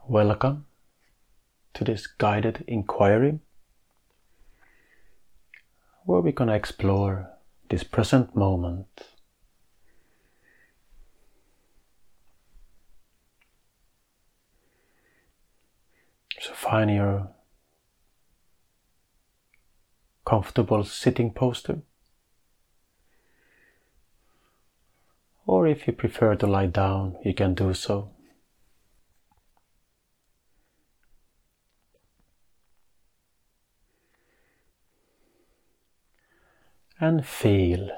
Welcome to this guided inquiry where we're going to explore this present moment. So find your comfortable sitting posture, or if you prefer to lie down, you can do so. And feel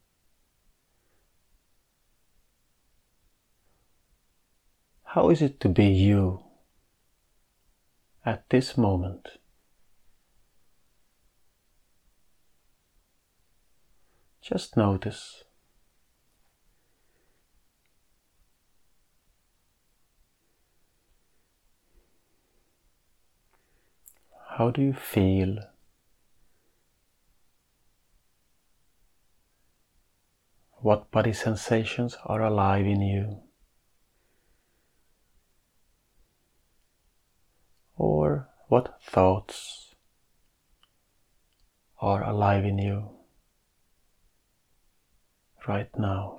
how is it to be you at this moment. Just notice. How do you feel? What body sensations are alive in you? Or what thoughts are alive in you right now?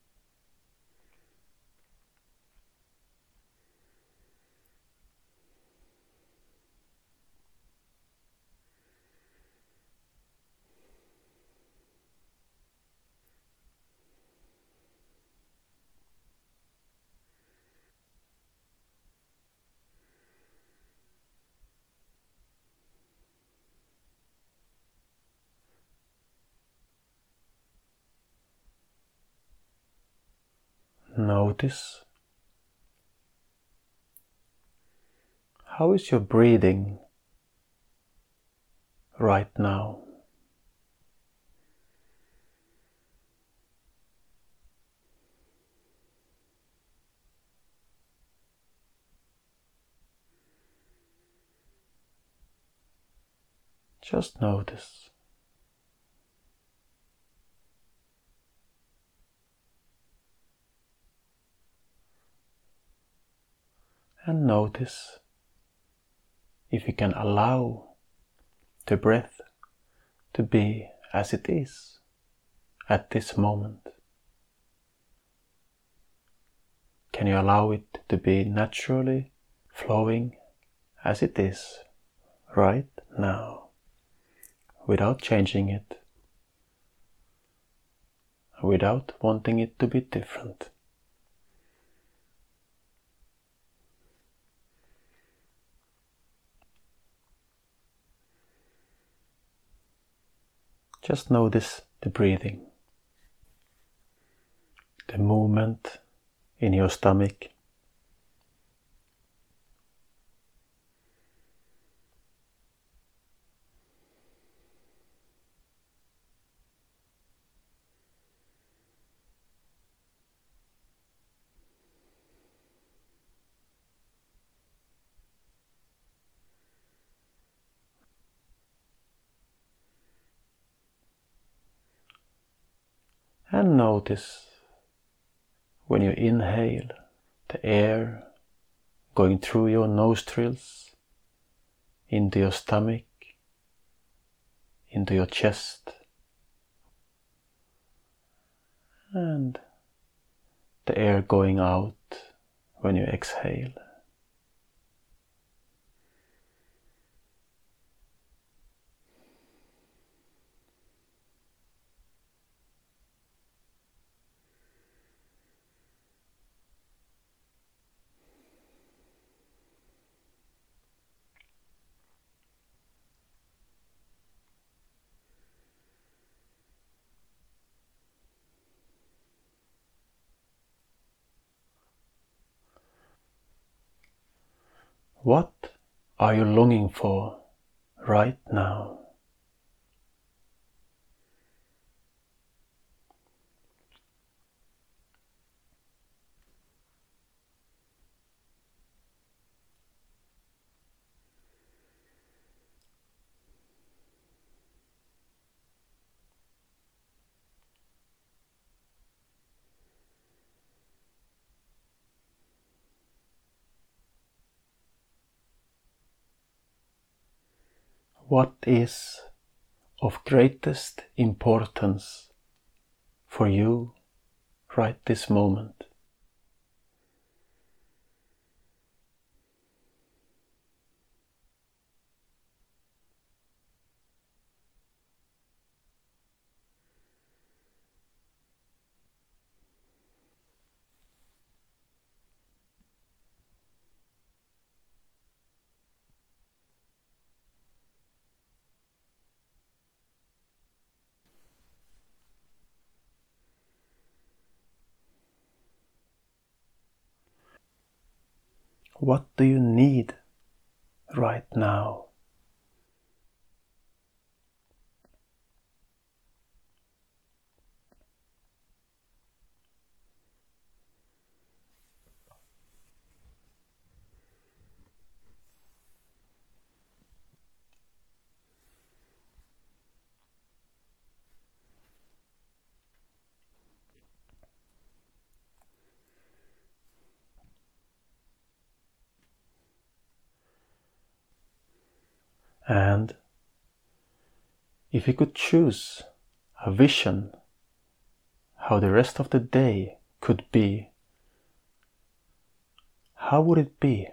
Notice how is your breathing right now. Just notice. And notice if you can allow the breath to be as it is at this moment. Can you allow it to be naturally flowing as it is right now, without changing it, without wanting it to be different? Just notice the breathing, the movement in your stomach, and notice when you inhale the air going through your nostrils into your stomach, into your chest, and the air going out when you exhale. What are you longing for right now? what is of greatest importance for you right this moment. What do you need right now? And if you could choose a vision how the rest of the day could be, how would it be?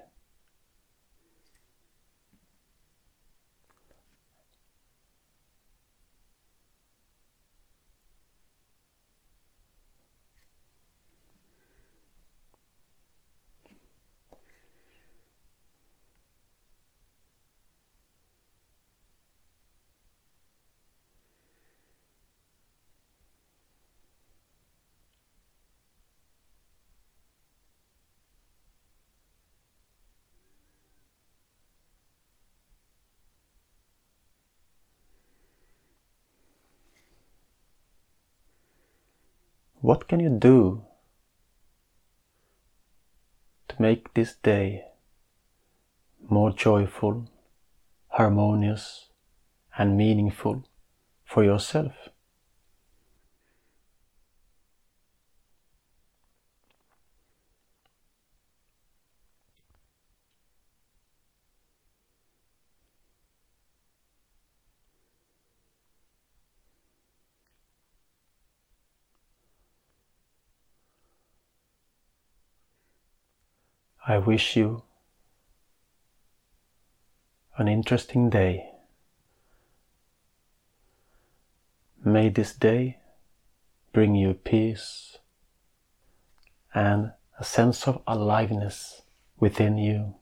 What can you do to make this day more joyful, harmonious, and meaningful for yourself? I wish you an interesting day. May this day bring you peace and a sense of aliveness within you.